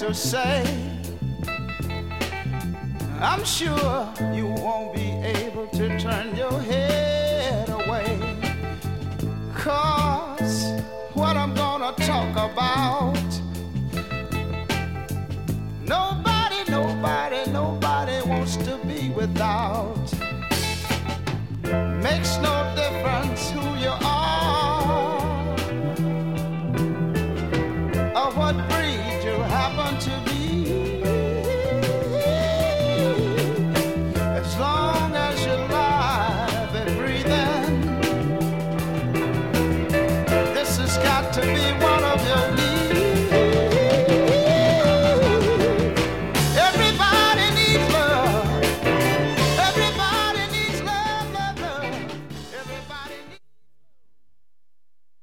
to say. I'm sure you won't be able to turn your head away. 'Cause what I'm gonna talk about, nobody wants to be without. Makes no difference who you are or what breed you happen to be. As long as you're alive and breathing, this has got to be one.